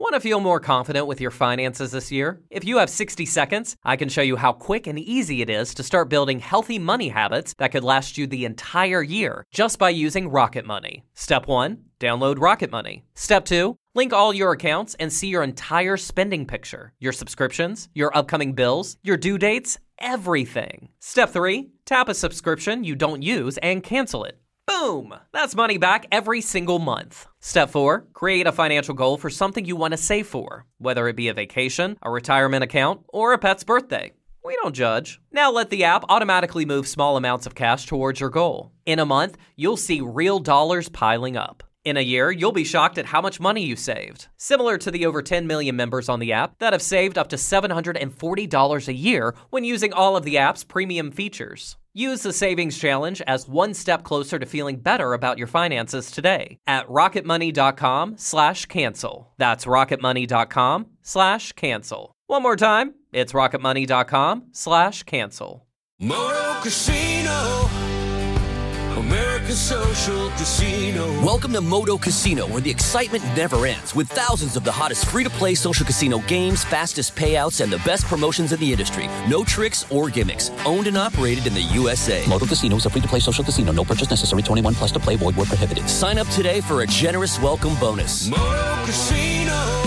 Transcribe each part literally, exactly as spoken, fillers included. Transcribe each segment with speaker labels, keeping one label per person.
Speaker 1: Want to feel more confident with your finances this year? If you have sixty seconds, I can show you how quick and easy it is to start building healthy money habits that could last you the entire year just by using Rocket Money. Step one, download Rocket Money. Step two, link all your accounts and see your entire spending picture, your subscriptions, your upcoming bills, your due dates, everything. Step three, tap a subscription you don't use and cancel it. Boom! That's money back every single month. Step four, create a financial goal for something you want to save for, whether it be a vacation, a retirement account, or a pet's birthday. We don't judge. Now let the app automatically move small amounts of cash towards your goal. In a month, you'll see real dollars piling up. In a year, you'll be shocked at how much money you saved. Similar to the over ten million members on the app that have saved up to seven hundred forty dollars a year when using all of the app's premium features. Use the Savings Challenge as one step closer to feeling better about your finances today at rocketmoney.com slash cancel. That's rocketmoney.com slash cancel. One more time, it's rocketmoney.com slash cancel.
Speaker 2: Moto Casino, American Social Casino.
Speaker 3: Welcome to Moto Casino, where the excitement never ends, with thousands of the hottest free-to-play social casino games, fastest payouts, and the best promotions in the industry. No tricks or gimmicks. Owned and operated in the U S A.
Speaker 4: Moto Casino is a free-to-play social casino. No purchase necessary. twenty-one plus to play. Void where prohibited.
Speaker 3: Sign up today for a generous welcome bonus.
Speaker 2: Moto Casino,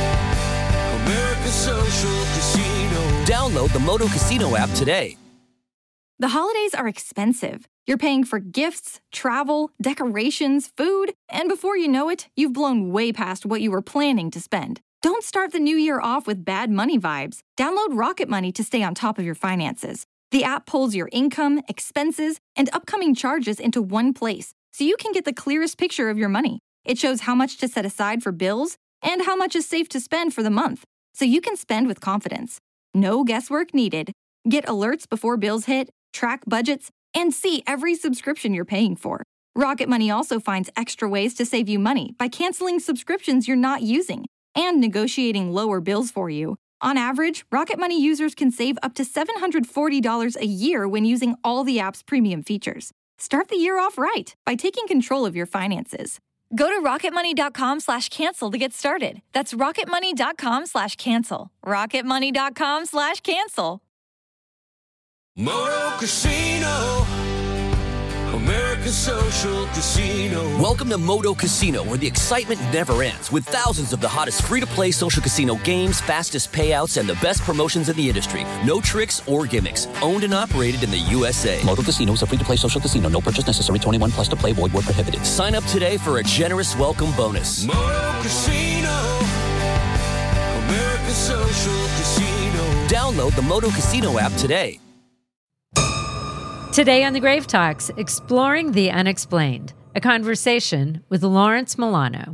Speaker 2: American Social Casino.
Speaker 3: Download the Moto Casino app today.
Speaker 5: The holidays are expensive. You're paying for gifts, travel, decorations, food, and before you know it, you've blown way past what you were planning to spend. Don't start the new year off with bad money vibes. Download Rocket Money to stay on top of your finances. The app pulls your income, expenses, and upcoming charges into one place, so you can get the clearest picture of your money. It shows how much to set aside for bills and how much is safe to spend for the month, so you can spend with confidence. No guesswork needed. Get alerts before bills hit, track budgets, and see every subscription you're paying for. Rocket Money also finds extra ways to save you money by canceling subscriptions you're not using and negotiating lower bills for you. On average, Rocket Money users can save up to seven hundred forty dollars a year when using all the app's premium features. Start the year off right by taking control of your finances. Go to rocketmoney.com slash cancel to get started. That's rocketmoney.com slash cancel. rocketmoney.com slash cancel.
Speaker 2: Moto Casino, American Social Casino.
Speaker 3: Welcome to Moto Casino, where the excitement never ends, with thousands of the hottest free-to-play social casino games, fastest payouts, and the best promotions in the industry. No tricks or gimmicks. Owned and operated in the U S A.
Speaker 4: Moto Casino is a free-to-play social casino. No purchase necessary. twenty-one plus to play. Void where prohibited.
Speaker 3: Sign up today for a generous welcome bonus.
Speaker 2: Moto Casino, American Social Casino.
Speaker 3: Download the Moto Casino app today.
Speaker 6: Today on The Grave Talks, exploring the unexplained, a conversation with Lawrence Milano.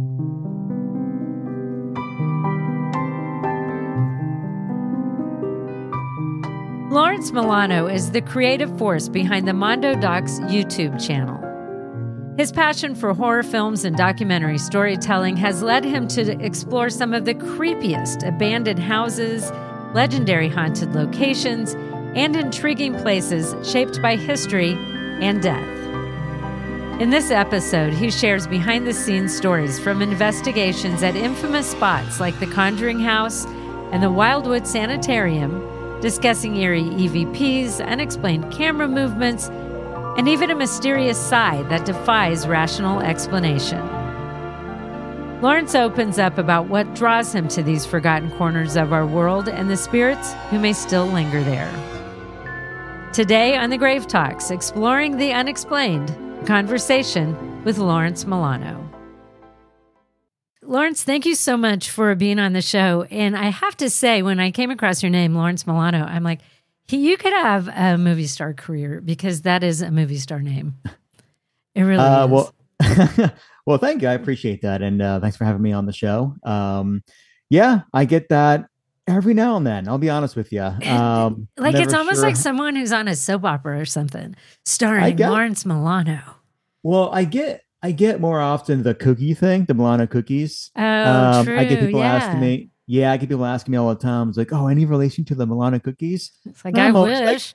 Speaker 6: Lawrence Milano is the creative force behind the Mondo Docs YouTube channel. His passion for horror films and documentary storytelling has led him to explore some of the creepiest abandoned houses, legendary haunted locations, and intriguing places shaped by history and death. In this episode, he shares behind-the-scenes stories from investigations at infamous spots like the Conjuring House and the Wildwood Sanitarium, discussing eerie E V Ps, unexplained camera movements, and even a mysterious side that defies rational explanation. Lawrence opens up about what draws him to these forgotten corners of our world and the spirits who may still linger there. Today on The Grave Talks, exploring the unexplained, conversation with Lawrence Milano. Lawrence, thank you so much for being on the show. And I have to say, when I came across your name, Lawrence Milano, I'm like, he, you could have a movie star career because that is a movie star name. It really
Speaker 7: uh,
Speaker 6: is.
Speaker 7: Well, well, thank you. I appreciate that. And uh, thanks for having me on the show. Um, yeah, I get that every now and then. I'll be honest with you. Um,
Speaker 6: like it's almost
Speaker 7: sure.
Speaker 6: like someone who's on a soap opera or something, starring
Speaker 7: get,
Speaker 6: Lawrence Milano.
Speaker 7: Well, I get I get more often the cookie thing, the Milano cookies.
Speaker 6: Oh,
Speaker 7: um,
Speaker 6: true.
Speaker 7: I get people
Speaker 6: yeah.
Speaker 7: asking me. Yeah, I get people asking me all the time. It's like, oh, any relation to the Milano cookies?
Speaker 6: It's like, I wish.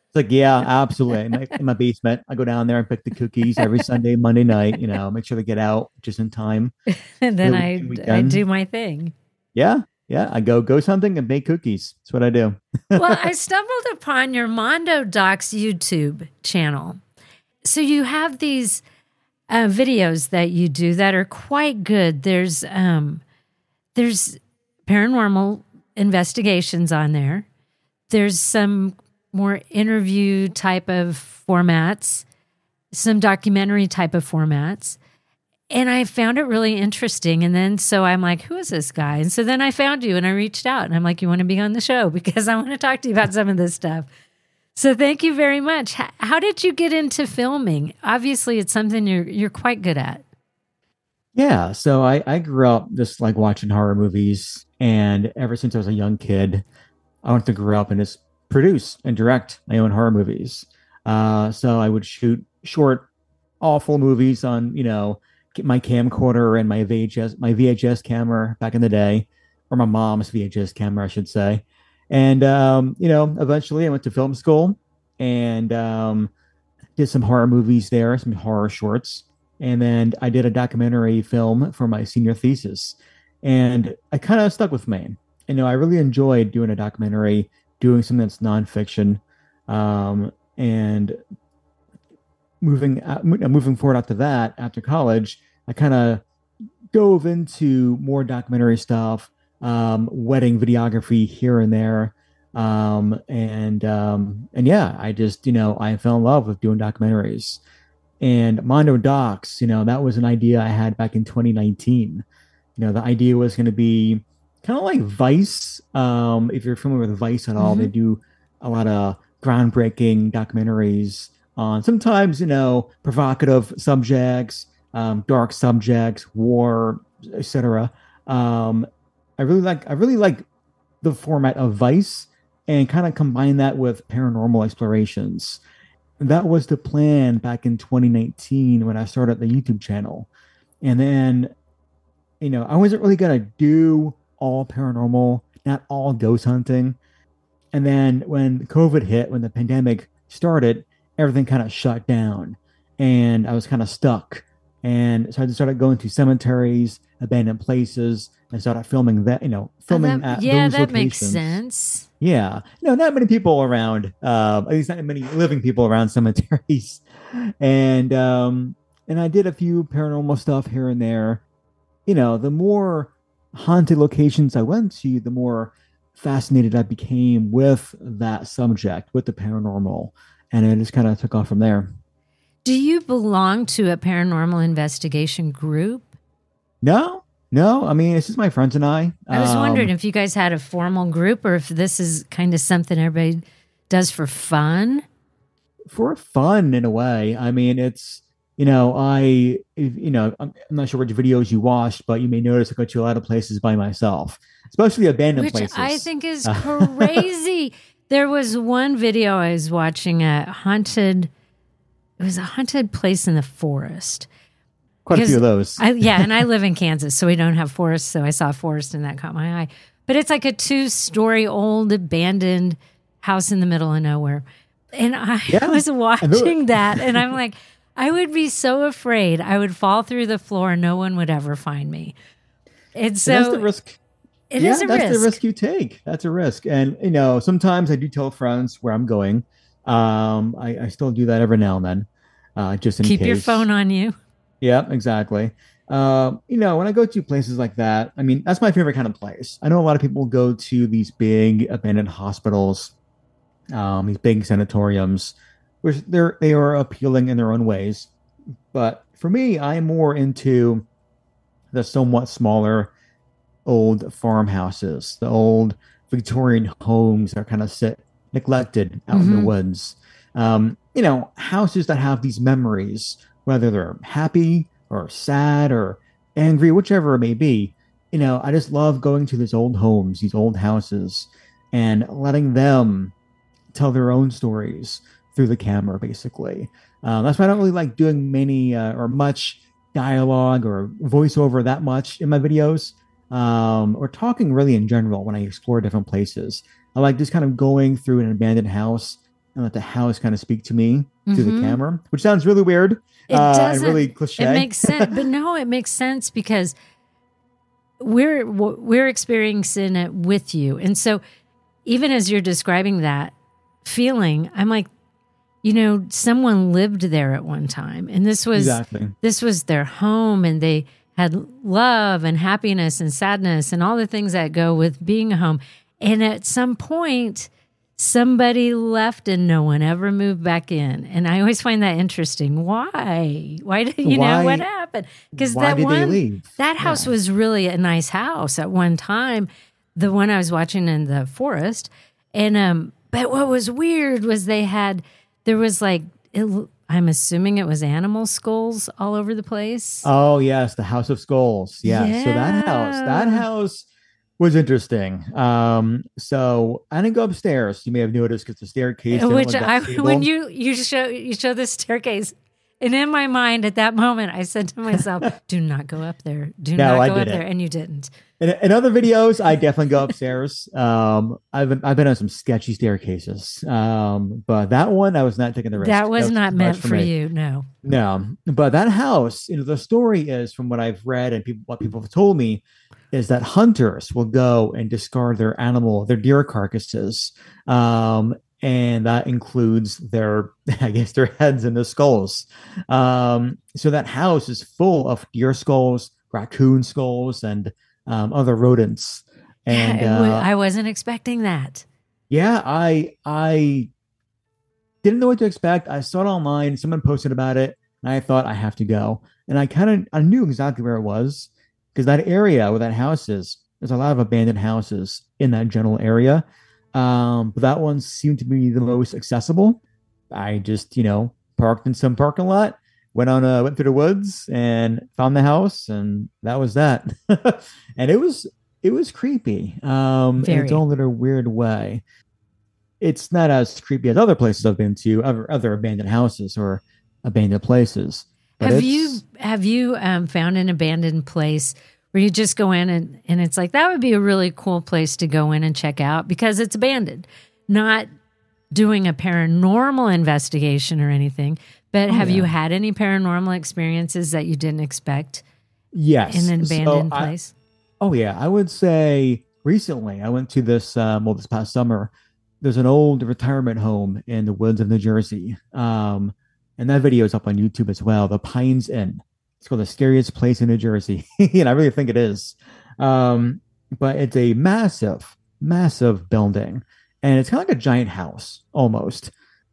Speaker 7: It's like, yeah, absolutely. In my, in my basement, I go down there and pick the cookies every Sunday, Monday night, you know, make sure they get out just in time.
Speaker 6: And then
Speaker 7: The
Speaker 6: I I
Speaker 7: weekend.
Speaker 6: do my thing.
Speaker 7: Yeah. Yeah. I go go something and bake cookies. That's what I do.
Speaker 6: Well, I stumbled upon your Mondo Docs YouTube channel. So you have these uh, videos that you do that are quite good. There's um, there's paranormal investigations on there. There's some more interview type of formats, some documentary type of formats. And I found it really interesting. And then so I'm like, who is this guy? And so then I found you and I reached out and I'm like, you want to be on the show? Because I want to talk to you about some of this stuff. So thank you very much. How, how did you get into filming? Obviously, it's something you're you're quite good at.
Speaker 7: Yeah. So I, I grew up just like watching horror movies. And ever since I was a young kid, I wanted to grow up and just produce and direct my own horror movies. Uh, so I would shoot short, awful movies on, you know, my camcorder and my V H S, my V H S camera back in the day, or my mom's V H S camera, I should say. And, um, you know, eventually I went to film school and um, did some horror movies there, some horror shorts. And then I did a documentary film for my senior thesis. And I kind of stuck with me. You know, I really enjoyed doing a documentary, doing something that's nonfiction, um, and moving out, moving forward after that, after college, I kind of dove into more documentary stuff, um, wedding videography here and there, um, and um, and yeah, I just you know I fell in love with doing documentaries. And Mondo Docs, you know, that was an idea I had back in twenty nineteen. You know, the idea was going to be kind of like Vice. Um, if you're familiar with Vice at all,
Speaker 6: Mhm.
Speaker 7: they do a lot of groundbreaking documentaries on sometimes, you know, provocative subjects, um, dark subjects, war, et cetera. Um, I really like I really like the format of Vice and kind of combine that with paranormal explorations. That was the plan back in twenty nineteen when I started the YouTube channel. And then, you know, I wasn't really gonna do all paranormal, not all ghost hunting. And then when COVID hit, when the pandemic started, everything kind of shut down and I was kind of stuck. And so I just started going to cemeteries, abandoned places, and started filming that, you know, filming
Speaker 6: Oh, that-
Speaker 7: at
Speaker 6: yeah,
Speaker 7: those
Speaker 6: that makes
Speaker 7: locations.
Speaker 6: sense.
Speaker 7: Yeah. No, not many people around, uh, at least not many living people around cemeteries. And, um, and I did a few paranormal stuff here and there. You know, the more haunted locations I went to, the more fascinated I became with that subject, with the paranormal. And it just kind of took off from there.
Speaker 6: Do you belong to a paranormal investigation group?
Speaker 7: No, no. I mean, it's just my friends and I.
Speaker 6: I was
Speaker 7: Um,
Speaker 6: wondering if you guys had a formal group or if this is kind of something everybody does for fun.
Speaker 7: for fun in a way. I mean, it's, you know, I, if- you know, I'm, I'm not sure which videos you watched, but you may notice I go to a lot of places by myself, especially abandoned
Speaker 6: Which
Speaker 7: places.
Speaker 6: I think is crazy. There was one video I was watching at haunted, it was a haunted place in the forest.
Speaker 7: Quite a few of
Speaker 6: because
Speaker 7: those.
Speaker 6: I, yeah, and I live in Kansas, so we don't have forests. So I saw a forest and that caught my eye. But it's like a two story old abandoned house in the middle of nowhere. And I
Speaker 7: Yeah.
Speaker 6: was
Speaker 7: I knew
Speaker 6: watching
Speaker 7: it.
Speaker 6: that and I'm like, I would be so afraid I would fall through the floor and no one would ever find me. And
Speaker 7: And
Speaker 6: so
Speaker 7: that's the risk.
Speaker 6: it
Speaker 7: yeah,
Speaker 6: is a
Speaker 7: that's
Speaker 6: risk.
Speaker 7: the risk you take. That's a risk. And, you know, sometimes I do tell friends where I'm going. Um, I, I still do that every now and then, uh, just in
Speaker 6: Keep
Speaker 7: case.
Speaker 6: your phone on you.
Speaker 7: Yeah, exactly. Um, you know, when I go to places like that, I mean, that's my favorite kind of place. I know a lot of people go to these big abandoned hospitals, um, these big sanatoriums, which they're they are appealing in their own ways. But for me, I'm more into the somewhat smaller old farmhouses, the old Victorian homes that kind of sit neglected out in the
Speaker 6: Mhm.
Speaker 7: woods. Um, you know, houses that have these memories, whether they're happy or sad or angry, whichever it may be. You know, I just love going to these old homes, these old houses, and letting them tell their own stories through the camera, basically. Um, that's why I don't really like doing many uh, or much dialogue or voiceover that much in my videos, um, or talking really in general when I explore different places. I like just kind of going through an abandoned house, and let the house kind of speak to me mm-hmm. through the camera, which sounds really weird.
Speaker 6: It
Speaker 7: uh,
Speaker 6: doesn't.
Speaker 7: And really cliche.
Speaker 6: It makes sense, but no, it makes sense because we're we're experiencing it with you, and so even as you're describing that feeling, I'm like, you know, someone lived there at one time, and this was
Speaker 7: exactly.
Speaker 6: this was their home, and they had love and happiness and sadness and all the things that go with being a home. And at some point, somebody left and no one ever moved back in. And I always find that interesting. Why? Why did you
Speaker 7: why,
Speaker 6: know what happened? Because
Speaker 7: why
Speaker 6: that
Speaker 7: did
Speaker 6: one
Speaker 7: they leave?
Speaker 6: that house
Speaker 7: yeah.
Speaker 6: was really a nice house at one time. The one I was watching in the forest. And um, but what was weird was they had there was like it, I'm assuming it was animal skulls all over the place.
Speaker 7: Oh yes, the House of Skulls. Yeah.
Speaker 6: Yeah.
Speaker 7: So that house, that house was interesting. Um, so I didn't go upstairs. You may have noticed because the staircase.
Speaker 6: Which I, when you you show you show the staircase, and in my mind at that moment, I said to myself, "Do not go up there. Do
Speaker 7: no,
Speaker 6: not
Speaker 7: I
Speaker 6: go up
Speaker 7: didn't.
Speaker 6: there." And you didn't.
Speaker 7: In, in other videos, I definitely go upstairs. Um, I've been, I've been on some sketchy staircases. Um, but that one, I was not taking the risk.
Speaker 6: That was, that was not meant for,
Speaker 7: for
Speaker 6: you. No.
Speaker 7: No. But that house, you know, the story is from what I've read and people, what people have told me is that hunters will go and discard their animal, their deer carcasses. Um, and that includes their, I guess, their heads and the skulls. Um, so that house is full of deer skulls, raccoon skulls, and um, other rodents. And
Speaker 6: yeah,
Speaker 7: uh,
Speaker 6: I wasn't expecting that.
Speaker 7: Yeah, I I didn't know what to expect. I saw it online. Someone posted about it, and I thought I have to go. And I kind of I knew exactly where it was because that area where that house is, there's a lot of abandoned houses in that general area. Um, but that one seemed to be the most accessible. I just, you know, parked in some parking lot, went on a went through the woods and found the house, and that was that. And it was it was creepy. Um in its own little weird way. It's not as creepy as other places I've been to, other other abandoned houses or abandoned places. But
Speaker 6: have you have you um, found an abandoned place where you just go in and, and it's like, that would be a really cool place to go in and check out because it's abandoned, not doing a paranormal investigation or anything, but oh, have yeah. you had any paranormal experiences that you didn't expect?
Speaker 7: Yes.
Speaker 6: In an abandoned
Speaker 7: so I,
Speaker 6: place?
Speaker 7: Oh yeah. I would say recently I went to this, um, well, this past summer, there's an old retirement home in the woods of New Jersey. Um, and that video is up on YouTube as well. The Pines Inn. It's called the scariest place in New Jersey. And I really think it is. Um, but it's a massive, massive building. And it's kind of like a giant house almost.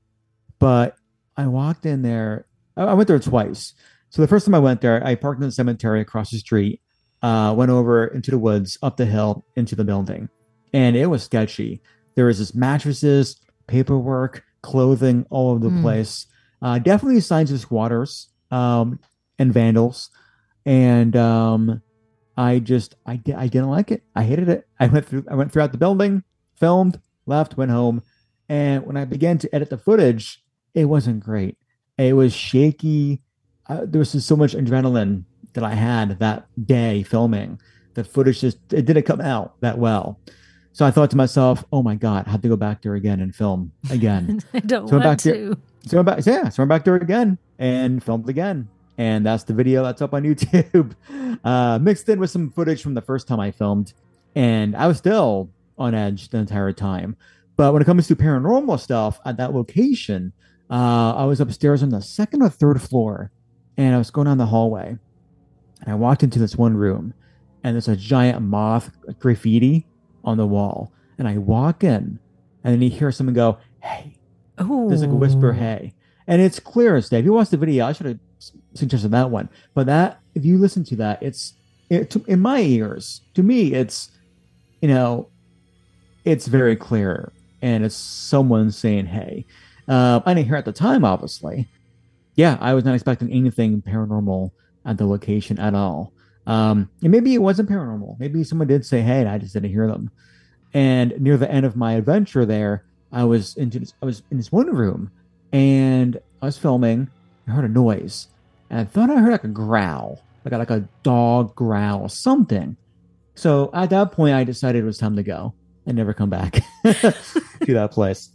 Speaker 7: But I walked in there. I went there twice. So the first time I went there, I parked in the cemetery across the street, uh, went over into the woods, up the hill, into the building. And it was sketchy. There was this mattresses, paperwork, clothing all over the mm. place. Uh, definitely signs of squatters um, and vandals. And um, I just, I, I didn't like it. I hated it. I went through, I went throughout the building, filmed, left, went home. And when I began to edit the footage, it wasn't great. It was shaky. Uh, there was just so much adrenaline that I had that day filming. The footage just, it didn't come out that well. So I thought to myself, oh my God, I have to go back there again and film again.
Speaker 6: I don't
Speaker 7: so
Speaker 6: want
Speaker 7: back
Speaker 6: to.
Speaker 7: There, so I'm back, yeah, so I'm back there again and filmed again. And that's the video that's up on YouTube. Uh, mixed in with some footage from the first time I filmed. And I was still on edge the entire time. But when it comes to paranormal stuff at that location, uh, I was upstairs on the second or third floor. And I was going down the hallway. And I walked into this one room. And there's a giant moth graffiti on the wall. And I walk in. And then you hear someone go, hey.
Speaker 6: Ooh.
Speaker 7: There's like a whisper, hey. And it's clear as day. If you watched the video, I should have suggested that one. But that, if you listen to that, it's, it, to, in my ears, to me, it's, you know, it's very clear. And it's someone saying, hey. Uh, I didn't hear it at the time, obviously. Yeah, I was not expecting anything paranormal at the location at all. Um, and maybe it wasn't paranormal. Maybe someone did say, hey, and I just didn't hear them. And near the end of my adventure there, I was into this, I was in this one room and I was filming. I heard a noise. And I thought I heard like a growl, like a, like a dog growl, something. So at that point, I decided it was time to go and never come back to that place.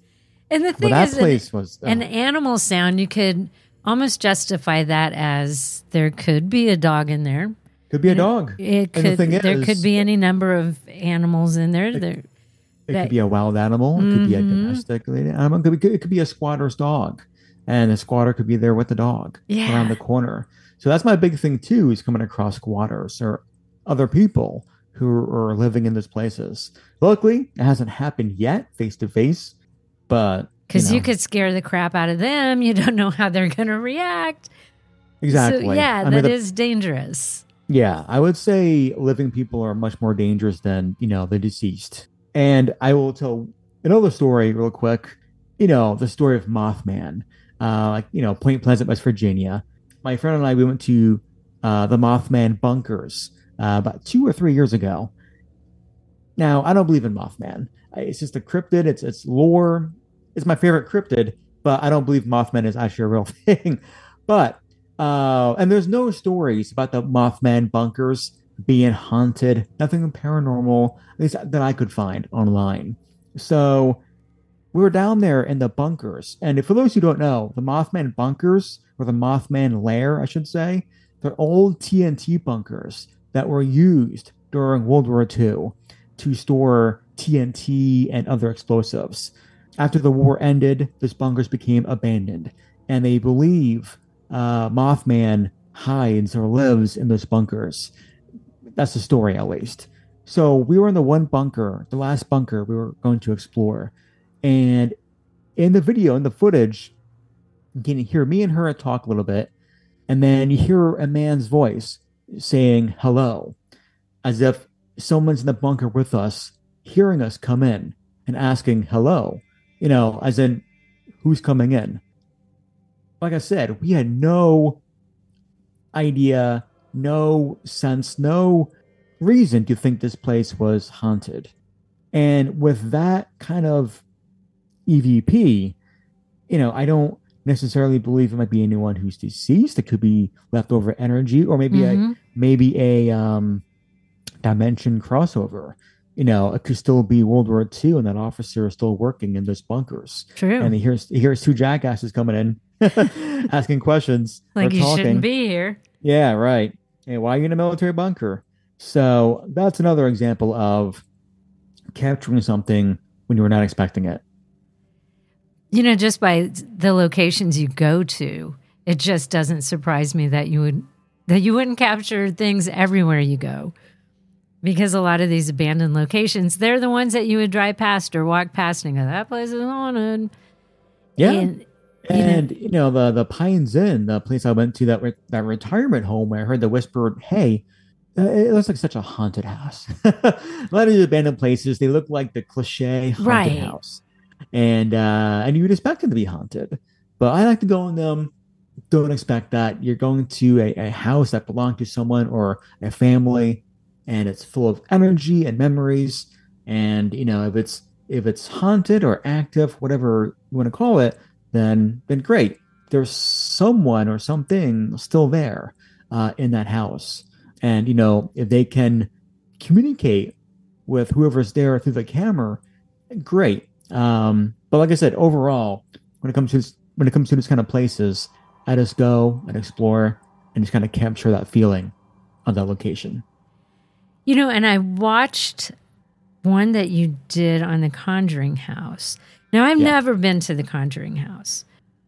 Speaker 6: And the
Speaker 7: But
Speaker 6: thing
Speaker 7: that
Speaker 6: is,
Speaker 7: place
Speaker 6: an,
Speaker 7: was, oh.
Speaker 6: an animal sound, you could almost justify that as there could be a dog in there.
Speaker 7: Could be a
Speaker 6: You know,
Speaker 7: dog.
Speaker 6: It
Speaker 7: And the
Speaker 6: could.
Speaker 7: thing
Speaker 6: There
Speaker 7: is,
Speaker 6: could be any number of animals in there.
Speaker 7: It-
Speaker 6: there
Speaker 7: It
Speaker 6: that-
Speaker 7: could be a wild animal. It could be a
Speaker 6: Mhm.
Speaker 7: domesticated animal. It could be, it could be a squatter's dog. And the squatter could be there with the dog
Speaker 6: Yeah.
Speaker 7: around the corner. So that's my big thing, too, is coming across squatters or other people who are living in these places. Luckily, it hasn't happened yet face to face. But
Speaker 6: Because you,
Speaker 7: know,
Speaker 6: could scare the crap out of them. You don't know how they're going to react.
Speaker 7: exactly.
Speaker 6: So, yeah,
Speaker 7: I
Speaker 6: that
Speaker 7: mean,
Speaker 6: is
Speaker 7: the-
Speaker 6: dangerous.
Speaker 7: Yeah, I would say living people are much more dangerous than, you know, the deceased. And I will tell another story real quick. You know, the story of Mothman. Uh, like, you know, Point Pleasant, West Virginia. My friend and I, we went to uh, the Mothman bunkers uh, about two or three years ago. Now, I don't believe in Mothman. It's just a cryptid. It's it's lore. It's my favorite cryptid, but I don't believe Mothman is actually a real thing. But uh, and there's no stories about the Mothman bunkers being haunted. Nothing paranormal, at least that I could find online. So we were down there in the bunkers, and for those who don't know, the Mothman bunkers, or the Mothman lair, I should say, they're old T N T bunkers that were used during World War Two to store T N T and other explosives. After the war ended, these bunkers became abandoned, and they believe uh, Mothman hides or lives in those bunkers. That's the story, at least. So we were in the one bunker, the last bunker we were going to explore. And in the video, in the footage, you can hear me and her talk a little bit. And then you hear a man's voice saying hello, as if someone's in the bunker with us, hearing us come in and asking hello, you know, as in who's coming in. Like I said, we had no idea, no sense, no reason to think this place was haunted. And with that kind of E V P, you know, I don't necessarily believe it might be anyone who's deceased. It could be leftover energy, or maybe
Speaker 6: Mhm.
Speaker 7: a maybe a um, dimension crossover. You know, it could still be World War Two, and that officer is still working in those bunkers.
Speaker 6: True.
Speaker 7: And he hears he hears two jackasses coming in, asking questions,
Speaker 6: Like
Speaker 7: or
Speaker 6: you
Speaker 7: talking.
Speaker 6: shouldn't be here.
Speaker 7: Yeah, right. Hey, why are you in a military bunker? So that's another example of capturing something when you were not expecting it.
Speaker 6: You know, just by the locations you go to, it just doesn't surprise me that you would that you wouldn't capture things everywhere you go. Because a lot of these abandoned locations, they're the ones that you would drive past or walk past and go, that place is haunted.
Speaker 7: Yeah.
Speaker 6: And,
Speaker 7: And,
Speaker 6: you
Speaker 7: you know, the the Pines Inn, the place I went to, that re- that retirement home, where I heard the whisper, hey, uh, it looks like such a haunted house. A lot of these abandoned places, they look like the cliche haunted
Speaker 6: Right.
Speaker 7: house. And uh, and you would expect them to be haunted. But I like to go in them. Don't expect that. You're going to a, a house that belonged to someone or a family, and it's full of energy and memories. And, you know, if it's if it's haunted or active, whatever you want to call it, then then great. There's someone or something still there uh, in that house. And, you know, if they can communicate with whoever's there through the camera, great. Um, but like I said, overall, when it comes to this, when it comes to this kind of places, I just go and explore and just kind of capture that feeling of that location.
Speaker 6: You know, and I watched one that you did on the Conjuring House. Now, I've
Speaker 7: Yeah.
Speaker 6: never been to the Conjuring House.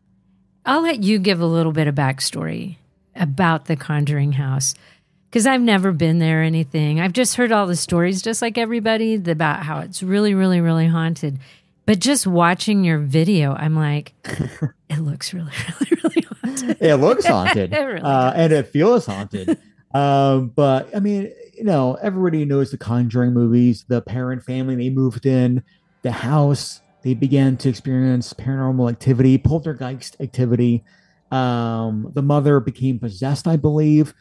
Speaker 6: I'll let you give a little bit of backstory about the Conjuring House, because I've never been there or anything. I've just heard all the stories, just like everybody, about how it's really, really, really haunted. But just watching your video, I'm like, it looks really, really, really haunted.
Speaker 7: It looks haunted,
Speaker 6: It really
Speaker 7: uh,
Speaker 6: does.
Speaker 7: and it feels haunted. um, but I mean, you know, everybody knows the Conjuring movies. The parent family, they moved in the house. They began to experience paranormal activity, poltergeist activity. Um, the mother became possessed, I believe.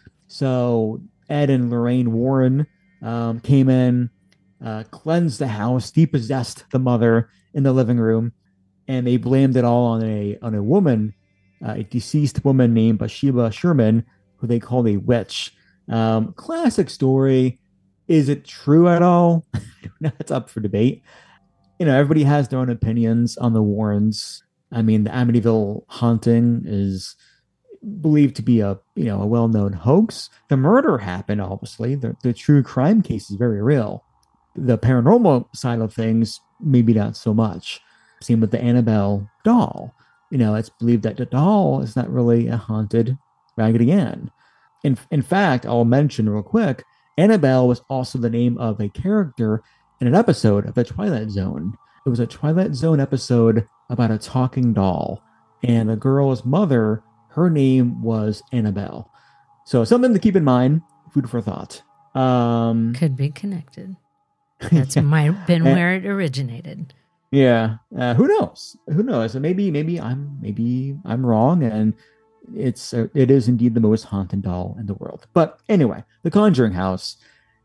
Speaker 7: So Ed and Lorraine Warren um, came in, uh, cleansed the house, depossessed the mother in the living room, and they blamed it all on a on a woman, uh, a deceased woman named Bathsheba Sherman, who they called a witch. Um, classic story. Is it true at all? That's up for debate. you know, everybody has their own opinions on the Warrens. I mean, the Amityville haunting is believed to be a, you know, a well-known hoax. The murder happened, obviously. The, the true crime case is very real. The paranormal side of things, maybe not so much. Same with the Annabelle doll. You know, it's believed that the doll is not really a haunted Raggedy Ann. In, in fact, I'll mention real quick, Annabelle was also the name of a character in an episode of The Twilight Zone. It was a Twilight Zone episode about a talking doll. And the girl's mother, her name was Annabelle. So something to keep in mind, food for thought. Um,
Speaker 6: Could be connected. That's yeah. might have been where it originated.
Speaker 7: Yeah. Uh, who knows? Who knows? Maybe, maybe I'm, maybe I'm wrong, and it's, uh, it is indeed the most haunted doll in the world. But anyway, the Conjuring House.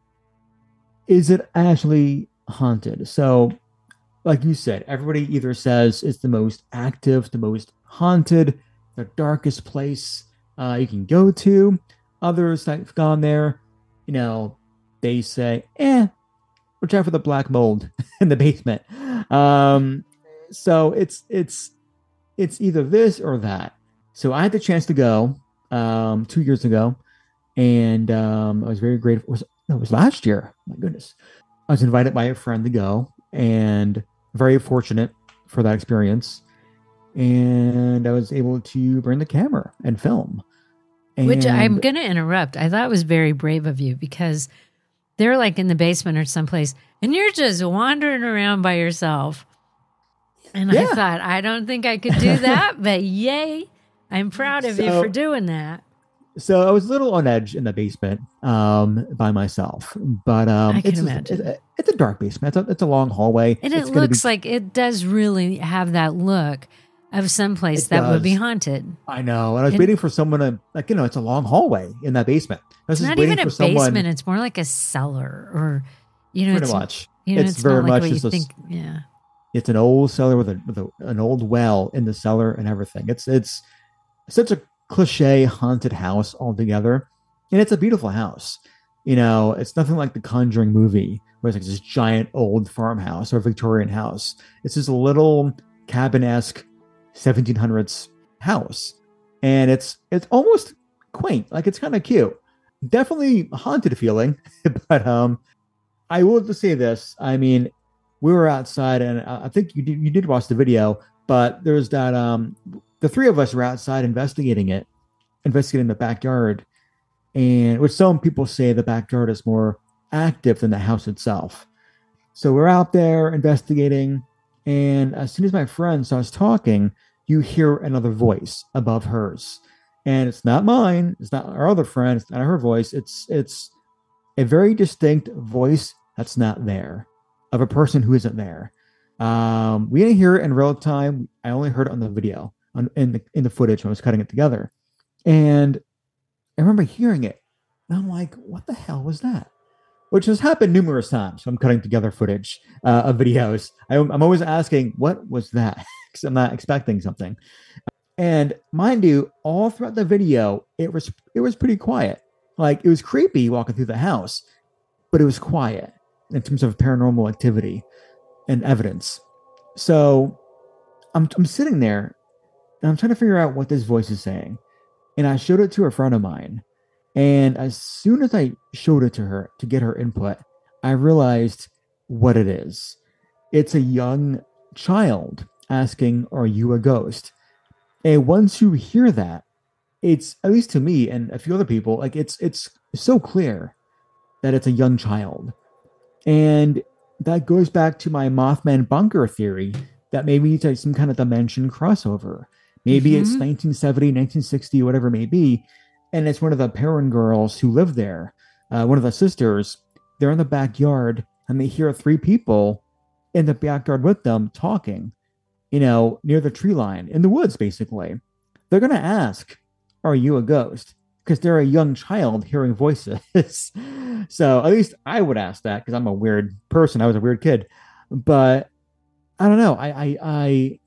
Speaker 7: Is it actually haunted? So, like you said, everybody either says it's the most active, the most haunted, the darkest place uh, you can go to. Others that have gone there, you know, they say, eh, watch out for the black mold in the basement. Um, so it's it's it's either this or that. So I had the chance to go um, two years ago, and um, I was very grateful. It was, no, it was last year. My goodness, I was invited by a friend to go, and very fortunate for that experience. And I was able to bring the camera and film. And
Speaker 6: Which I'm going to interrupt. I thought it was very brave of you, because they're like in the basement or someplace, and you're just wandering around by yourself. And yeah. I thought, I don't think I could do that, but yay, I'm proud of so, you for doing that.
Speaker 7: So I was a little on edge in the basement um, by myself, but um,
Speaker 6: I can
Speaker 7: it's,
Speaker 6: imagine.
Speaker 7: A, it's a dark basement. It's a, it's a long hallway.
Speaker 6: And
Speaker 7: it's
Speaker 6: it looks
Speaker 7: be,
Speaker 6: like it does really have that look of someplace that does. would be haunted.
Speaker 7: I know. And I was
Speaker 6: and,
Speaker 7: waiting for someone to, like, you know, it's a long hallway in that basement. I was
Speaker 6: it's
Speaker 7: just
Speaker 6: not even a
Speaker 7: basement.
Speaker 6: Someone, it's more like a cellar, or, you know,
Speaker 7: pretty
Speaker 6: it's,
Speaker 7: much.
Speaker 6: You know,
Speaker 7: it's,
Speaker 6: it's
Speaker 7: very
Speaker 6: not like
Speaker 7: much
Speaker 6: what you
Speaker 7: just
Speaker 6: think.
Speaker 7: a,
Speaker 6: yeah.
Speaker 7: It's an old cellar with, a, with a, an old well in the cellar and everything. It's, it's such a cliche haunted house altogether. And it's a beautiful house. You know, it's nothing like the Conjuring movie, where it's like this giant old farmhouse or Victorian house. It's just a little cabin-esque seventeen hundreds house. And it's it's almost quaint. Like, it's kind of cute. Definitely haunted feeling. But um, I will just say this. I mean, we were outside, and I think you did, you did watch the video, but there's that, um, the three of us were outside investigating it, investigating the backyard. And which some people say the backyard is more active than the house itself. So we're out there investigating, and as soon as my friend starts talking, you hear another voice above hers. And it's not mine, it's not our other friend, it's not her voice. It's it's a very distinct voice that's not there, of a person who isn't there. Um, we didn't hear it in real time. I only heard it on the video, on, in the in the footage when I was cutting it together. And I remember hearing it, and I'm like, what the hell was that? Which has happened numerous times. I'm cutting together footage uh, of videos. I, I'm always asking, what was that? Because I'm not expecting something. And mind you, all throughout the video, it was it was pretty quiet. Like, it was creepy walking through the house, but it was quiet in terms of paranormal activity and evidence. So I'm I'm sitting there, and I'm trying to figure out what this voice is saying. And I showed it to a friend of mine. And as soon as I showed it to her to get her input, I realized what it is. It's a young child asking, "Are you a ghost?" And once you hear that, it's, at least to me and a few other people, like, it's it's so clear that it's a young child. And that goes back to my Mothman bunker theory that maybe it's like some kind of dimension crossover. Maybe mm-hmm. it's nineteen seventy, nineteen sixty, whatever it may be. And it's one of the Perrin girls who live there. Uh, one of the sisters, they're in the backyard, and they hear three people in the backyard with them talking, you know, near the tree line, in the woods, basically. They're going to ask, "Are you a ghost?" Because they're a young child hearing voices. So at least I would ask that, because I'm a weird person. I was a weird kid. But I don't know. I, I, I,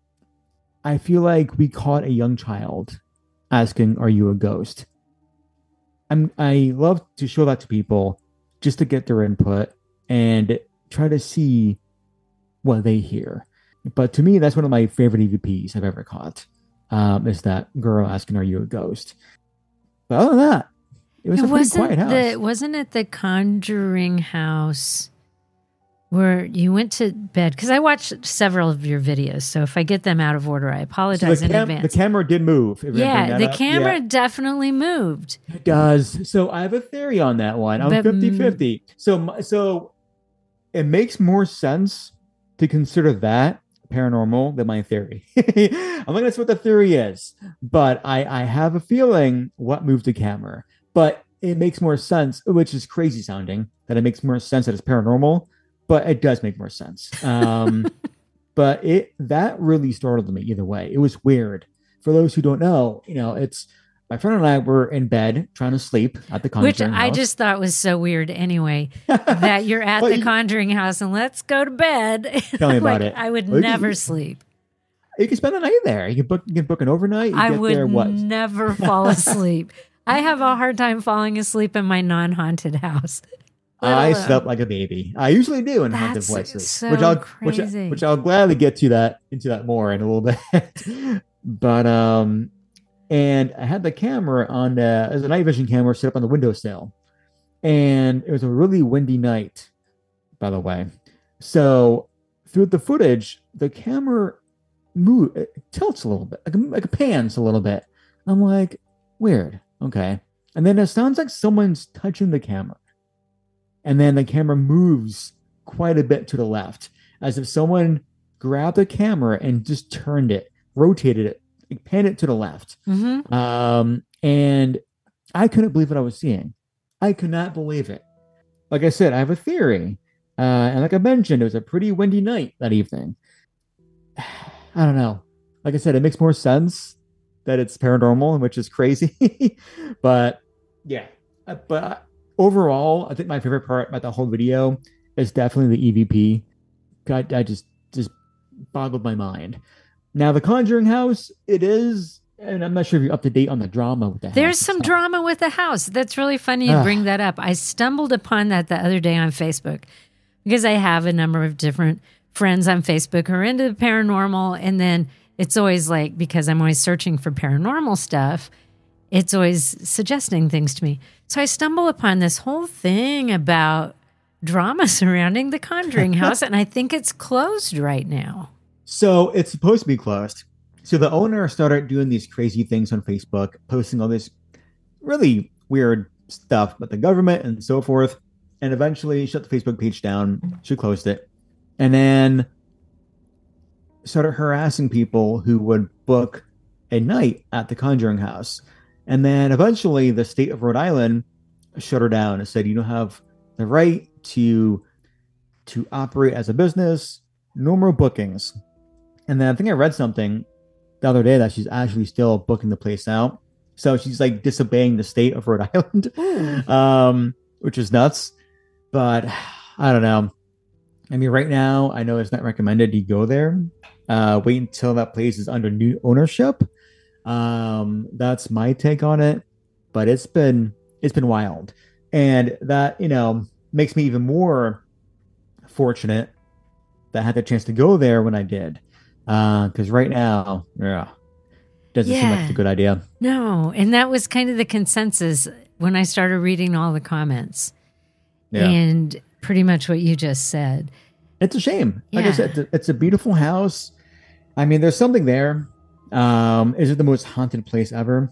Speaker 7: I feel like we caught a young child asking, "Are you a ghost?" I'm, I love to show that to people just to get their input and try to see what they hear. But to me, that's one of my favorite E V Ps I've ever caught. Um, is that girl asking, "Are you a ghost?" But other than that, it was
Speaker 6: it
Speaker 7: a pretty quiet house.
Speaker 6: The, wasn't it the Conjuring house where you went to bed? Because I watched several of your videos, so if I get them out of order, I apologize
Speaker 7: so the cam-
Speaker 6: in advance.
Speaker 7: The camera did move.
Speaker 6: Yeah, the
Speaker 7: up.
Speaker 6: camera
Speaker 7: yeah.
Speaker 6: definitely moved.
Speaker 7: It does. So I have a theory on that one. I'm
Speaker 6: But,
Speaker 7: fifty-fifty. So, so it makes more sense to consider that paranormal than my theory. I'm not gonna say what the theory is, but I, I have a feeling what moved the camera. But it makes more sense, which is crazy sounding, that it makes more sense that it's paranormal, but it does make more sense. Um, but it that really startled me either way. It was weird. For those who don't know, you know, it's my friend and I were in bed trying to sleep at the Conjuring
Speaker 6: Which I
Speaker 7: house.
Speaker 6: just thought was so weird anyway, that you're at
Speaker 7: Well,
Speaker 6: the
Speaker 7: you-
Speaker 6: Conjuring house and let's go to bed.
Speaker 7: Tell me
Speaker 6: Like,
Speaker 7: about it.
Speaker 6: I would
Speaker 7: Well, you-
Speaker 6: never sleep.
Speaker 7: You can spend the night there. You can book. You can book an overnight. You
Speaker 6: I
Speaker 7: get
Speaker 6: would
Speaker 7: there. What?
Speaker 6: never fall asleep. I have a hard time falling asleep in my non-haunted house. let
Speaker 7: I
Speaker 6: alone-
Speaker 7: slept like a baby. I usually do in haunted
Speaker 6: That's
Speaker 7: places,
Speaker 6: so
Speaker 7: which I'll which,
Speaker 6: crazy.
Speaker 7: which I'll gladly get to that into that more in a little bit. But um, and I had the camera on the as a night vision camera set up on the windowsill, and it was a really windy night, by the way. So through the footage, the camera move it tilts a little bit, like like it pans a little bit. I'm like, weird. Okay, and then it sounds like someone's touching the camera. And then the camera moves quite a bit to the left, as if someone grabbed the camera and just turned it, rotated it, like panned it to the left.
Speaker 6: Mhm.
Speaker 7: Um, and I couldn't believe what I was seeing. I could not believe it. Like I said, I have a theory. Uh, and like I mentioned, it was a pretty windy night that evening. I don't know. Like I said, it makes more sense that it's paranormal, which is crazy. But yeah, Uh, but overall, I think my favorite part about the whole video is definitely the E V P. God, I just just boggled my mind. Now, the Conjuring house, it is, and I'm not sure if you're up to date on the drama with the house.
Speaker 6: There's some
Speaker 7: itself.
Speaker 6: drama with the house. That's really funny you
Speaker 7: Ugh.
Speaker 6: bring that up. I stumbled upon that the other day on Facebook because I have a number of different friends on Facebook who are into the paranormal. And then it's always like, because I'm always searching for paranormal stuff, it's always suggesting things to me. So I stumble upon this whole thing about drama surrounding the Conjuring house, and I think it's closed right now.
Speaker 7: So it's supposed to be closed. So the owner started doing these crazy things on Facebook, posting all this really weird stuff about the government and so forth. And eventually shut the Facebook page down. She closed it. And then started harassing people who would book a night at the Conjuring house. And then eventually the state of Rhode Island shut her down and said, you don't have the right to to operate as a business, no more bookings. And then I think I read something the other day that she's actually still booking the place out. So she's like disobeying the state of Rhode Island, um, which is nuts. But I don't know. I mean, right now, I know it's not recommended you go there. Uh, wait until that place is under new ownership. Um, that's my take on it. But it's been it's been wild, and that you know makes me even more fortunate that I had the chance to go there when I did. Because uh, right now, yeah, doesn't seem like
Speaker 6: Yeah.
Speaker 7: it's a good idea.
Speaker 6: No, and that was kind of the consensus when I started reading all the comments.
Speaker 7: Yeah.
Speaker 6: And pretty much what you just said.
Speaker 7: It's a shame. Like I
Speaker 6: Yeah.
Speaker 7: said, it's a, it's a beautiful house. I mean, there's something there. Um, is it the most haunted place ever?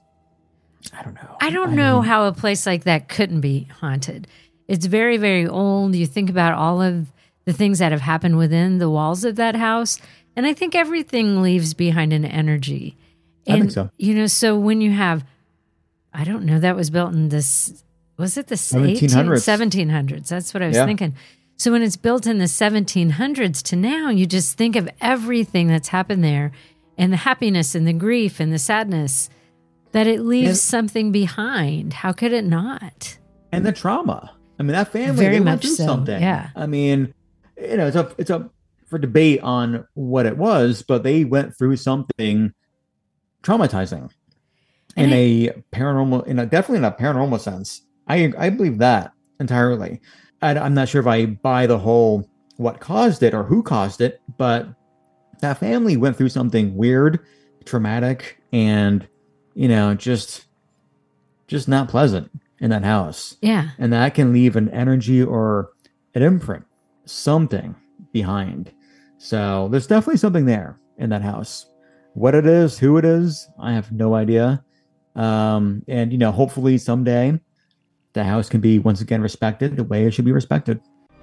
Speaker 7: I don't know.
Speaker 6: I don't know
Speaker 7: mean,
Speaker 6: how a place like that couldn't be haunted. It's very, very old. You think about all of the things that have happened within the walls of that house, and I think everything leaves behind an energy.
Speaker 7: I
Speaker 6: And,
Speaker 7: think so.
Speaker 6: You know, so when you have, I don't know, that was built in this, was it the
Speaker 7: seventeen hundreds.
Speaker 6: seventeen hundreds? That's what I was
Speaker 7: Yeah.
Speaker 6: thinking. So when it's built in the seventeen hundreds to now, you just think of everything that's happened there and the happiness and the grief and the sadness that it leaves
Speaker 7: And-
Speaker 6: something behind. How could it not?
Speaker 7: And the trauma. I mean, that family
Speaker 6: Very
Speaker 7: they went
Speaker 6: much
Speaker 7: through
Speaker 6: so,
Speaker 7: something.
Speaker 6: yeah.
Speaker 7: I mean, you know, it's up it's up for debate on what it was, but they went through something traumatizing
Speaker 6: And
Speaker 7: in a paranormal, in a definitely in a paranormal sense. I I believe that entirely. I, I'm not sure if I buy the whole what caused it or who caused it, but that family went through something weird, traumatic, and, you know, just just not pleasant in that house.
Speaker 6: Yeah.
Speaker 7: And that can leave an energy or an imprint, something behind. So there's definitely something there in that house. What it is, who it is, I have no idea. Um, and, you know, hopefully someday the house can be once again respected the way it should be respected.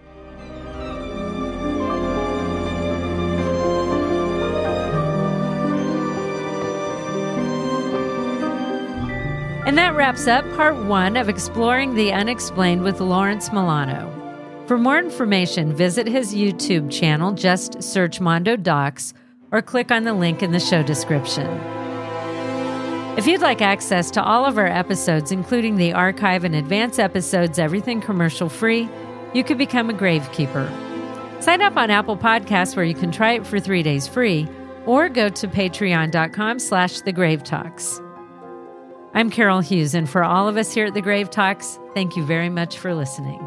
Speaker 6: And that wraps up part one of Exploring the Unexplained with Lawrence Milano. For more information, visit his YouTube channel, just search Mondo Docs, or click on the link in the show description. If you'd like access to all of our episodes, including the archive and advance episodes, everything commercial free, you could become a Gravekeeper. Sign up on Apple Podcasts where you can try it for three days free, or go to patreon.com slash the Grave Talks. I'm Carol Hughes, and for all of us here at the Grave Talks, thank you very much for listening.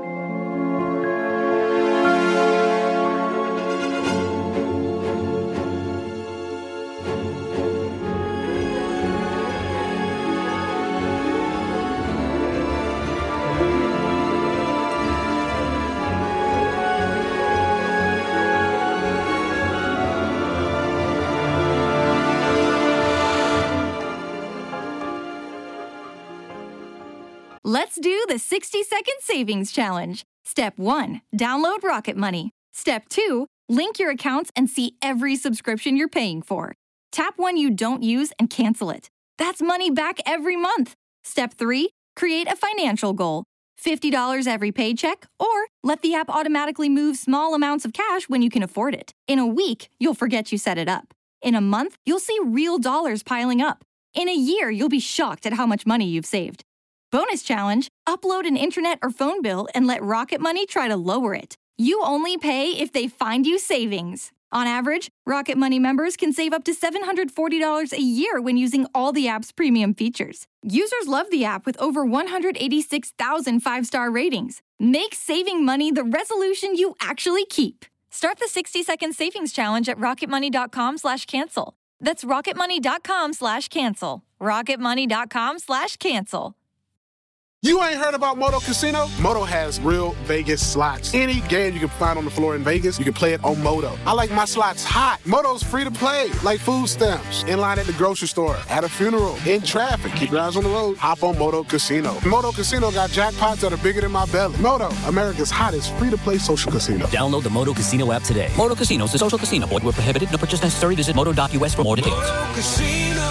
Speaker 5: Let's do the sixty second savings challenge. Step one, download Rocket Money. Step two, link your accounts and see every subscription you're paying for. Tap one you don't use and cancel it. That's money back every month. Step three, create a financial goal. fifty dollars every paycheck, or let the app automatically move small amounts of cash when you can afford it. In a week, you'll forget you set it up. In a month, you'll see real dollars piling up. In a year, you'll be shocked at how much money you've saved. Bonus challenge, upload an internet or phone bill and let Rocket Money try to lower it. You only pay if they find you savings. On average, Rocket Money members can save up to seven hundred forty dollars a year when using all the app's premium features. Users love the app with over one hundred eighty-six thousand five-star ratings. Make saving money the resolution you actually keep. Start the sixty second savings challenge at rocketmoney.com slash cancel. That's rocketmoney.com slash cancel. rocketmoney.com slash cancel.
Speaker 8: You ain't heard about Moto Casino? Moto has real Vegas slots. Any game you can find on the floor in Vegas, you can play it on Moto. I like my slots hot. Moto's free to play, like food stamps, in line at the grocery store, at a funeral, in traffic. Keep your eyes on the road. Hop on Moto Casino. Moto Casino got jackpots that are bigger than my belly. Moto, America's hottest free-to-play social casino.
Speaker 3: Download the Moto Casino app today.
Speaker 4: Moto Casino is a social casino. Void where prohibited. No purchase necessary. Visit moto dot U S for more details.
Speaker 2: Moto Casino,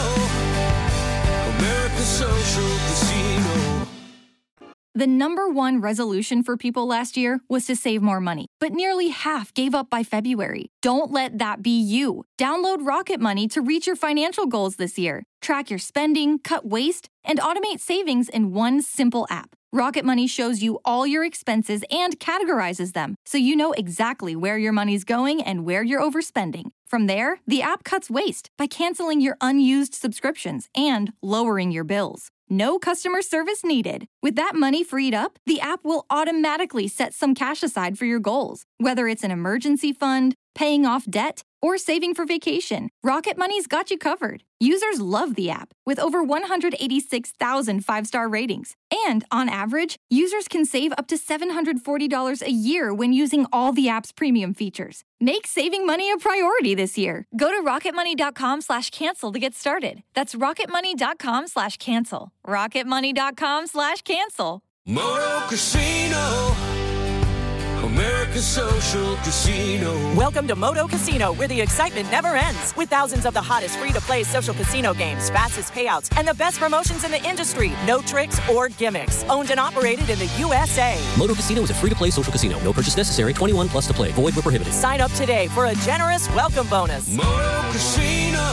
Speaker 2: America's social casino.
Speaker 5: The number one resolution for people last year was to save more money, but nearly half gave up by February. Don't let that be you. Download Rocket Money to reach your financial goals this year. Track your spending, cut waste, and automate savings in one simple app. Rocket Money shows you all your expenses and categorizes them, so you know exactly where your money's going and where you're overspending. From there, the app cuts waste by canceling your unused subscriptions and lowering your bills. No customer service needed. With that money freed up, the app will automatically set some cash aside for your goals. Whether it's an emergency fund, paying off debt, or saving for vacation, Rocket Money's got you covered. Users love the app, with over one hundred eighty-six thousand five-star ratings. And on average, users can save up to seven hundred forty dollars a year when using all the app's premium features. Make saving money a priority this year. Go to rocketmoney.com slash cancel to get started. That's rocketmoney.com slash cancel. rocketmoney.com slash cancel.
Speaker 2: Moto Casino, America's social casino.
Speaker 9: Welcome to Moto Casino, where the excitement never ends. With thousands of the hottest free-to-play social casino games, fastest payouts, and the best promotions in the industry. No tricks or gimmicks. Owned and operated in the U S A.
Speaker 4: Moto Casino is a free-to-play social casino. No purchase necessary. twenty-one plus to play. Void where prohibited.
Speaker 9: Sign up today for a generous welcome bonus.
Speaker 2: Moto Casino,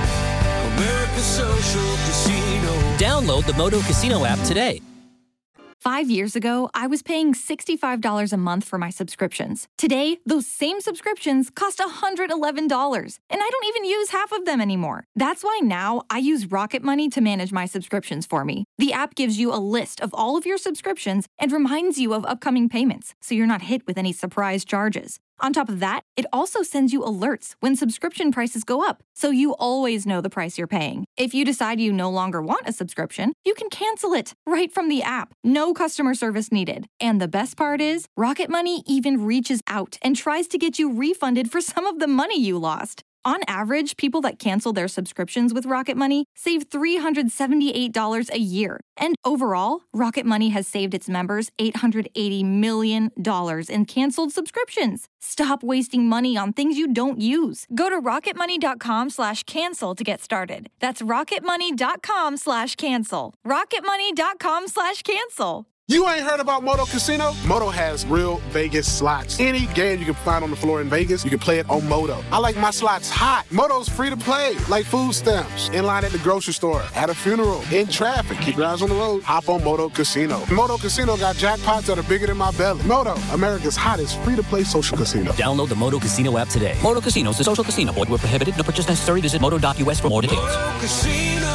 Speaker 2: America's social casino.
Speaker 3: Download the Moto Casino app today.
Speaker 5: Five years ago, I was paying sixty-five dollars a month for my subscriptions. Today, those same subscriptions cost one hundred eleven dollars, and I don't even use half of them anymore. That's why now I use Rocket Money to manage my subscriptions for me. The app gives you a list of all of your subscriptions and reminds you of upcoming payments, so you're not hit with any surprise charges. On top of that, it also sends you alerts when subscription prices go up, so you always know the price you're paying. If you decide you no longer want a subscription, you can cancel it right from the app. No customer service needed. And the best part is, Rocket Money even reaches out and tries to get you refunded for some of the money you lost. On average, people that cancel their subscriptions with Rocket Money save three hundred seventy-eight dollars a year. And overall, Rocket Money has saved its members eight hundred eighty million dollars in canceled subscriptions. Stop wasting money on things you don't use. Go to rocketmoney.com slash cancel to get started. That's rocketmoney.com slash cancel. rocketmoney.com slash cancel.
Speaker 8: You ain't heard about Moto Casino? Moto has real Vegas slots. Any game you can find on the floor in Vegas, you can play it on Moto. I like my slots hot. Moto's free to play, like food stamps. In line at the grocery store, at a funeral, in traffic. Keep your eyes on the road. Hop on Moto Casino. Moto Casino got jackpots that are bigger than my belly. Moto, America's hottest free-to-play social casino.
Speaker 3: Download the Moto Casino app today.
Speaker 4: Moto Casino is a social casino. Void where prohibited. No purchase necessary. Visit moto dot u s for more details.
Speaker 2: Moto Casino,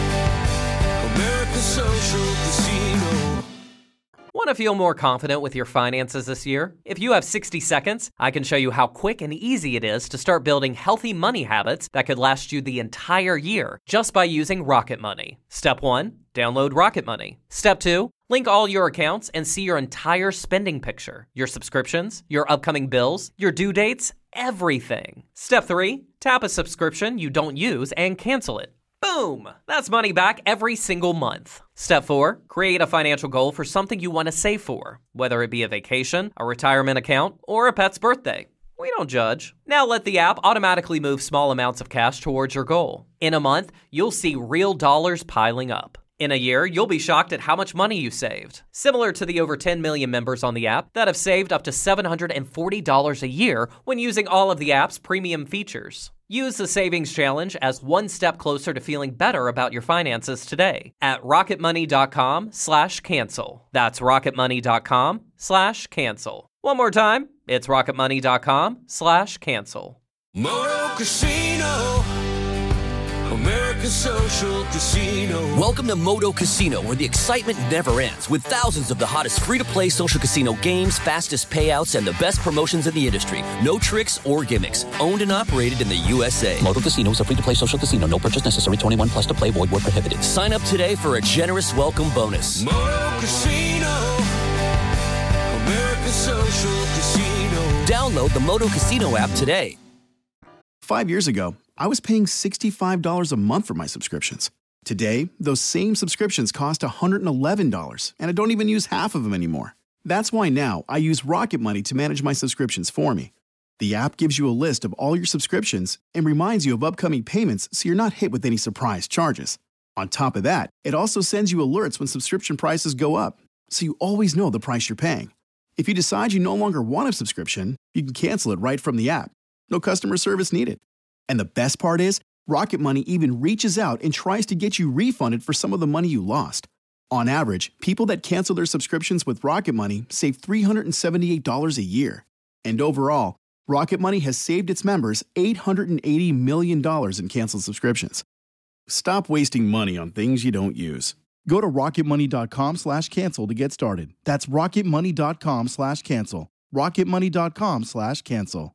Speaker 2: America's social casino.
Speaker 1: Want to feel more confident with your finances this year? If you have sixty seconds, I can show you how quick and easy it is to start building healthy money habits that could last you the entire year just by using Rocket Money. Step one, download Rocket Money. Step two, link all your accounts and see your entire spending picture, your subscriptions, your upcoming bills, your due dates, everything. Step three, tap a subscription you don't use and cancel it. Boom! That's money back every single month. Step four, create a financial goal for something you want to save for, whether it be a vacation, a retirement account, or a pet's birthday. We don't judge. Now let the app automatically move small amounts of cash towards your goal. In a month, you'll see real dollars piling up. In a year, you'll be shocked at how much money you saved. Similar to the over ten million members on the app that have saved up to seven hundred forty dollars a year when using all of the app's premium features. Use the Savings Challenge as one step closer to feeling better about your finances today at rocketmoney.com slash cancel. That's rocketmoney.com slash cancel. One more time, it's rocketmoney.com slash cancel.
Speaker 2: Moto Casino, America's social casino.
Speaker 3: Welcome to Moto Casino, where the excitement never ends, with thousands of the hottest free-to-play social casino games, fastest payouts, and the best promotions in the industry. No tricks or gimmicks. Owned and operated in the U S A.
Speaker 4: Moto Casino is a free-to-play social casino. No purchase necessary. twenty-one plus to play. Void where prohibited.
Speaker 3: Sign up today for a generous welcome bonus.
Speaker 2: Moto Casino, America's social casino.
Speaker 3: Download the Moto Casino app today.
Speaker 10: Five years ago, I was paying sixty-five dollars a month for my subscriptions. Today, those same subscriptions cost one hundred eleven dollars, and I don't even use half of them anymore. That's why now I use Rocket Money to manage my subscriptions for me. The app gives you a list of all your subscriptions and reminds you of upcoming payments so you're not hit with any surprise charges. On top of that, it also sends you alerts when subscription prices go up, so you always know the price you're paying. If you decide you no longer want a subscription, you can cancel it right from the app. No customer service needed. And the best part is, Rocket Money even reaches out and tries to get you refunded for some of the money you lost. On average, people that cancel their subscriptions with Rocket Money save three hundred seventy-eight dollars a year. And overall, Rocket Money has saved its members eight hundred eighty million dollars in canceled subscriptions. Stop wasting money on things you don't use. Go to rocketmoney.com slash cancel to get started. That's rocketmoney.com slash cancel. rocketmoney.com slash cancel.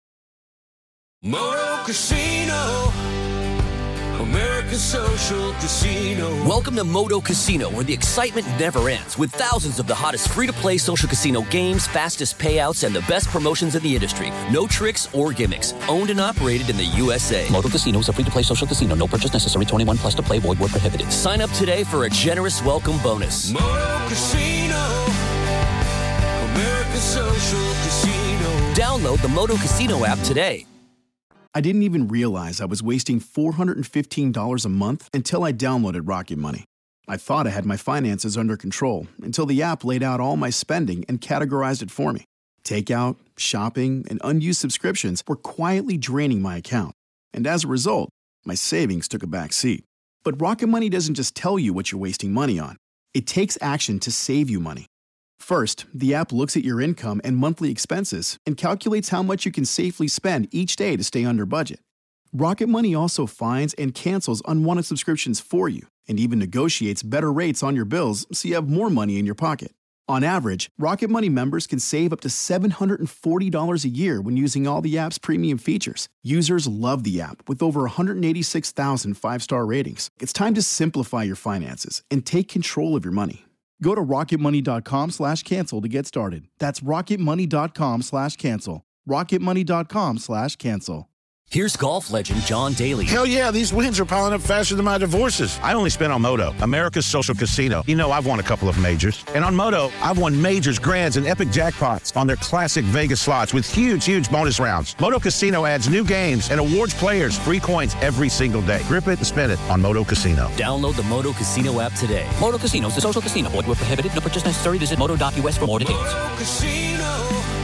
Speaker 2: Moto Casino, America's social casino.
Speaker 3: Welcome to Moto Casino, where the excitement never ends, with thousands of the hottest free-to-play social casino games, fastest payouts, and the best promotions in the industry. No tricks or gimmicks. Owned and operated in the U S A.
Speaker 4: Moto Casino is a free-to-play social casino. No purchase necessary. twenty-one plus to play. Void where prohibited.
Speaker 3: Sign up today for a generous welcome bonus.
Speaker 2: Moto Casino, America's social casino.
Speaker 3: Download the Moto Casino app today.
Speaker 10: I didn't even realize I was wasting four hundred fifteen dollars a month until I downloaded Rocket Money. I thought I had my finances under control until the app laid out all my spending and categorized it for me. Takeout, shopping, and unused subscriptions were quietly draining my account. And as a result, my savings took a back seat. But Rocket Money doesn't just tell you what you're wasting money on. It takes action to save you money. First, the app looks at your income and monthly expenses and calculates how much you can safely spend each day to stay under budget. Rocket Money also finds and cancels unwanted subscriptions for you and even negotiates better rates on your bills so you have more money in your pocket. On average, Rocket Money members can save up to seven hundred forty dollars a year when using all the app's premium features. Users love the app with over one hundred eighty-six thousand five-star ratings. It's time to simplify your finances and take control of your money. Go to rocketmoney.com slash cancel to get started. That's rocketmoney.com slash cancel. rocketmoney.com slash cancel.
Speaker 3: Here's golf legend John Daly.
Speaker 11: Hell yeah, these wins are piling up faster than my divorces. I only spent on Moto, America's social casino. You know, I've won a couple of majors. And on Moto, I've won majors, grands, and epic jackpots on their classic Vegas slots with huge, huge bonus rounds. Moto Casino adds new games and awards players free coins every single day. Grip it and spin it on Moto Casino.
Speaker 3: Download the Moto Casino app today.
Speaker 4: Moto Casino is a social casino. Void where prohibited. No purchase necessary. Visit moto dot u s for more details.
Speaker 2: Moto Casino,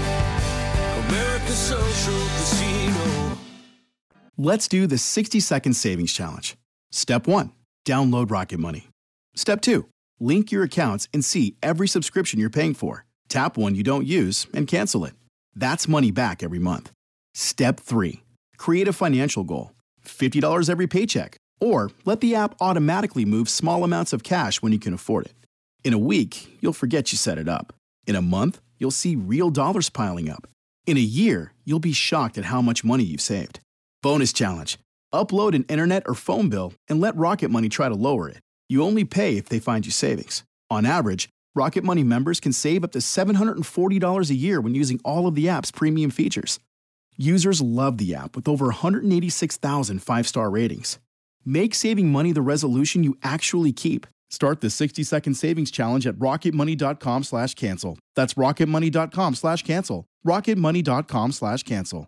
Speaker 2: America's social casino.
Speaker 10: Let's do the sixty-second savings challenge. Step one, download Rocket Money. Step two, link your accounts and see every subscription you're paying for. Tap one you don't use and cancel it. That's money back every month. Step three, create a financial goal. fifty dollars every paycheck. Or let the app automatically move small amounts of cash when you can afford it. In a week, you'll forget you set it up. In a month, you'll see real dollars piling up. In a year, you'll be shocked at how much money you've saved. Bonus challenge. Upload an internet or phone bill and let Rocket Money try to lower it. You only pay if they find you savings. On average, Rocket Money members can save up to seven hundred forty dollars a year when using all of the app's premium features. Users love the app with over one hundred eighty-six thousand five-star ratings. Make saving money the resolution you actually keep. Start the sixty-second savings challenge at rocketmoney.com slash cancel. That's rocketmoney.com slash cancel. rocketmoney.com slash cancel.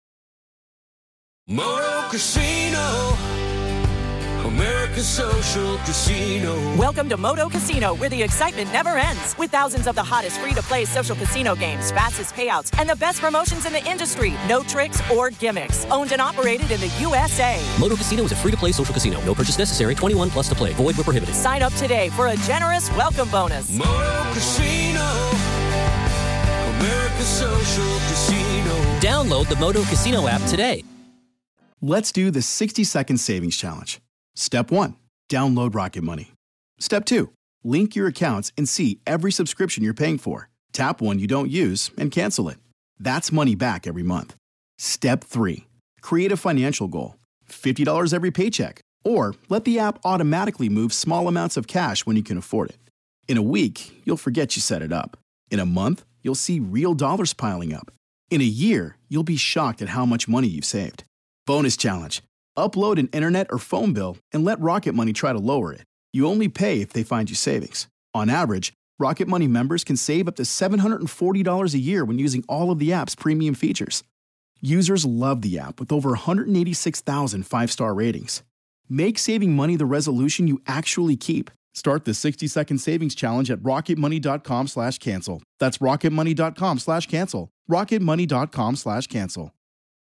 Speaker 2: Moto Casino, America's social casino.
Speaker 9: Welcome to Moto Casino, where the excitement never ends. With thousands of the hottest free-to-play social casino games, fastest payouts, and the best promotions in the industry. No tricks or gimmicks. Owned and operated in the U S A.
Speaker 4: Moto Casino is a free-to-play social casino. No purchase necessary. twenty-one plus to play. Void where prohibited.
Speaker 9: Sign up today for a generous welcome bonus.
Speaker 2: Moto Casino, America's social casino.
Speaker 3: Download the Moto Casino app today.
Speaker 10: Let's do the sixty-second savings challenge. Step one, download Rocket Money. Step two, link your accounts and see every subscription you're paying for. Tap one you don't use and cancel it. That's money back every month. Step three, create a financial goal. fifty dollars every paycheck. Or let the app automatically move small amounts of cash when you can afford it. In a week, you'll forget you set it up. In a month, you'll see real dollars piling up. In a year, you'll be shocked at how much money you've saved. Bonus challenge. Upload an internet or phone bill and let Rocket Money try to lower it. You only pay if they find you savings. On average, Rocket Money members can save up to seven hundred forty dollars a year when using all of the app's premium features. Users love the app with over one hundred eighty-six thousand five-star ratings. Make saving money the resolution you actually keep. Start the sixty-second savings challenge at rocketmoney.com slash cancel. That's rocketmoney.com slash cancel. rocketmoney.com slash cancel.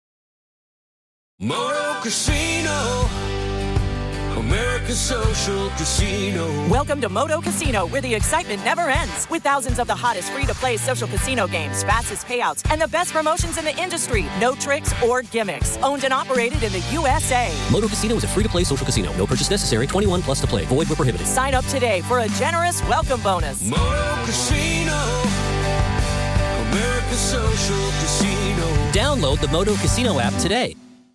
Speaker 2: Moto Casino, America's social casino.
Speaker 9: Welcome to Moto Casino, where the excitement never ends. With thousands of the hottest free-to-play social casino games, fastest payouts, and the best promotions in the industry. No tricks or gimmicks. Owned and operated in the U S A.
Speaker 4: Moto Casino is a free-to-play social casino. No purchase necessary. twenty-one plus to play. Void where prohibited.
Speaker 9: Sign up today for a generous welcome bonus.
Speaker 2: Moto Casino, America's social casino.
Speaker 3: Download the Moto Casino app today.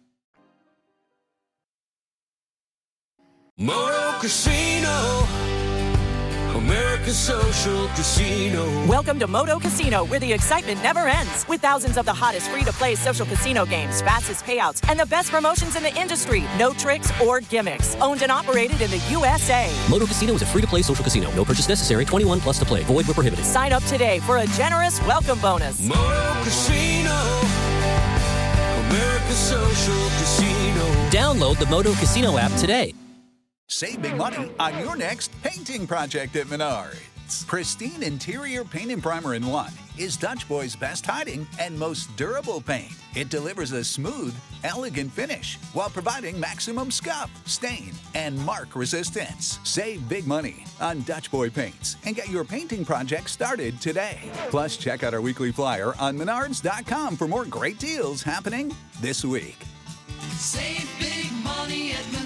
Speaker 2: Moto Casino, America's social casino.
Speaker 9: Welcome to Moto Casino, where the excitement never ends. With thousands of the hottest free-to-play social casino games, fastest payouts, and the best promotions in the industry. No tricks or gimmicks. Owned and operated in the U S A.
Speaker 4: Moto Casino is a free-to-play social casino. No purchase necessary. twenty-one plus to play. Void where prohibited.
Speaker 9: Sign up today for a generous welcome bonus.
Speaker 2: Moto Casino, America's social casino.
Speaker 3: Download the Moto Casino app today.
Speaker 12: Save big money on your next painting project at Menards. Pristine interior paint and primer in one. is Dutch Boy's best hiding and most durable paint. It delivers a smooth, elegant finish while providing maximum scuff, stain, and mark resistance. Save big money on Dutch Boy paints and get your painting project started today. Plus, check out our weekly flyer on menards dot com for more great deals happening this week.
Speaker 2: Save big money at Menards.